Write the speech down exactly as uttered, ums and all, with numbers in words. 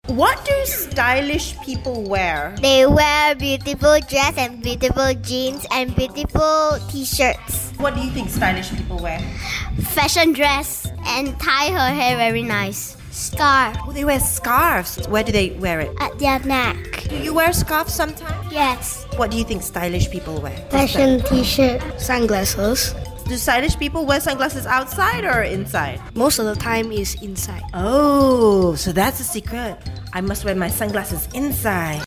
What do stylish people wear? They wear beautiful dress and beautiful jeans and beautiful t-shirts. What do you think stylish people wear? Fashion dress and tie her hair very nice. Scarf Oh, they wear scarves. Where do they wear it? at their neck. Do you wear scarves sometimes? Yes. What do you think stylish people wear? Fashion t-shirt, sunglasses. Do stylish people wear sunglasses outside or inside? Most of the time is inside. Oh, so that's a secret. I must wear my sunglasses inside.